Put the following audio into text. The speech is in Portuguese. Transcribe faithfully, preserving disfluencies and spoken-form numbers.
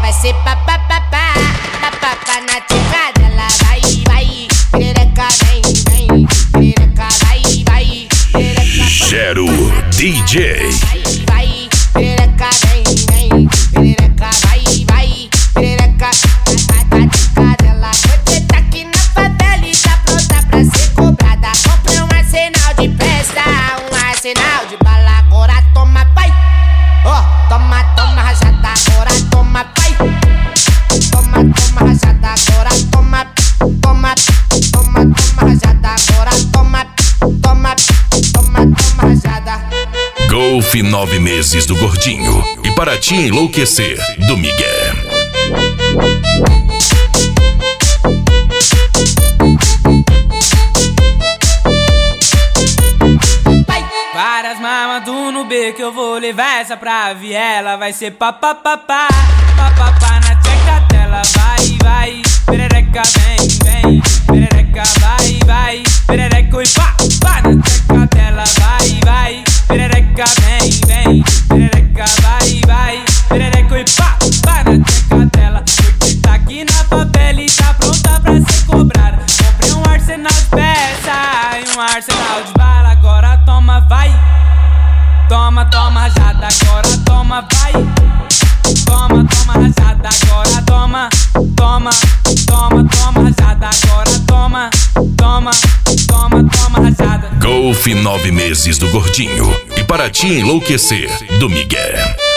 vai ser papapá, papapá na tcheca dela. Vai, vai, perereca vem, vem, perereca vai, vai, perereca. Gero D J. Vai, vai, perereca vem, vem, perereca vai, vai, perereca na tcheca dela. Você tá aqui na favela e tá pronta pra ser cobrada. Comprei um arsenal de peça, um arsenal de bala. Agora toma, pai. Ó, oh, toma, toma rajada, agora toma, pai. Toma, toma rajada, agora toma, toma, toma, toma rajada, agora toma, toma, toma, toma rajada. Golf nove meses do Gordinho e para te enlouquecer do Miguel. Várias mamadu no B que eu vou levar essa pra viela. Vai ser papapá, papapá na tcheca dela. Vai, vai, perereca vem, vem, perereca vai, vai, perereca e pá, pá na tcheca dela. Vai, vai, perereca vem, vem, perereca vai, vai, perereca e pá, pá na tcheca dela. Porque tá aqui na favela e tá pronta pra ser cobrada. Comprei um arsenal de peça e um arsenal de bala. Agora toma, vai. Toma, toma rajada, agora toma, vai. Toma, toma rajada, agora toma. Toma, toma, toma rajada, agora toma. Toma, toma, toma rajada. Golf nove meses do Gordinho e para te enlouquecer do Miguel.